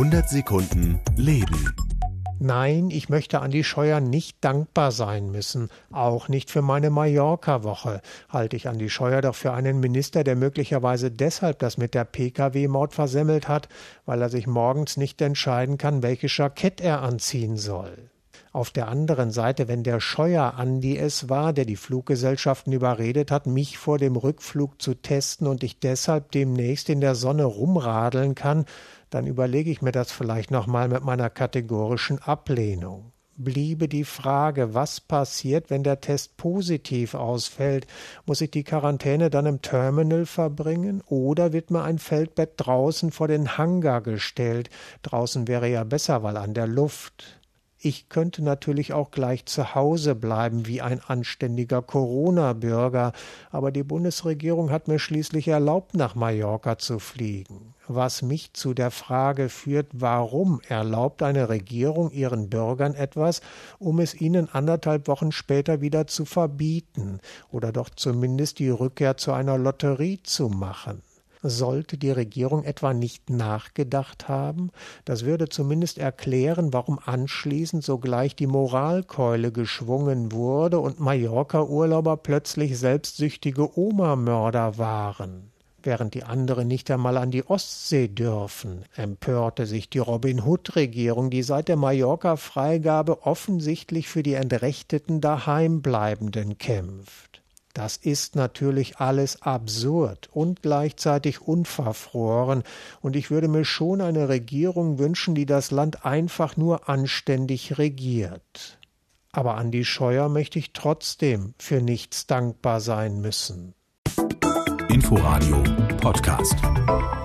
100 Sekunden Leben. Nein, ich möchte Andi Scheuer nicht dankbar sein müssen, auch nicht für meine Mallorca-Woche. Halte ich Andi Scheuer doch für einen Minister, der möglicherweise deshalb das mit der Pkw-Maut versemmelt hat, weil er sich morgens nicht entscheiden kann, welches Jackett er anziehen soll. Auf der anderen Seite, wenn der Scheuer-Andi es war, der die Fluggesellschaften überredet hat, mich vor dem Rückflug zu testen und ich deshalb demnächst in der Sonne rumradeln kann, dann überlege ich mir das vielleicht nochmal mit meiner kategorischen Ablehnung. Bliebe die Frage, was passiert, wenn der Test positiv ausfällt? Muss ich die Quarantäne dann im Terminal verbringen oder wird mir ein Feldbett draußen vor den Hangar gestellt? Draußen wäre ja besser, weil an der Luft. Ich könnte natürlich auch gleich zu Hause bleiben wie ein anständiger Corona-Bürger, aber die Bundesregierung hat mir schließlich erlaubt, nach Mallorca zu fliegen. Was mich zu der Frage führt, warum erlaubt eine Regierung ihren Bürgern etwas, um es ihnen 1,5 Wochen später wieder zu verbieten oder doch zumindest die Rückkehr zu einer Lotterie zu machen? Sollte die Regierung etwa nicht nachgedacht haben? Das würde zumindest erklären, warum anschließend sogleich die Moralkeule geschwungen wurde und Mallorca-Urlauber plötzlich selbstsüchtige Oma-Mörder waren. Während die anderen nicht einmal an die Ostsee dürfen, empörte sich die Robin-Hood-Regierung, die seit der Mallorca-Freigabe offensichtlich für die entrechteten Daheimbleibenden kämpft. Das ist natürlich alles absurd und gleichzeitig unverfroren, und ich würde mir schon eine Regierung wünschen, die das Land einfach nur anständig regiert. Aber Andi Scheuer möchte ich trotzdem für nichts dankbar sein müssen. Inforadio Podcast.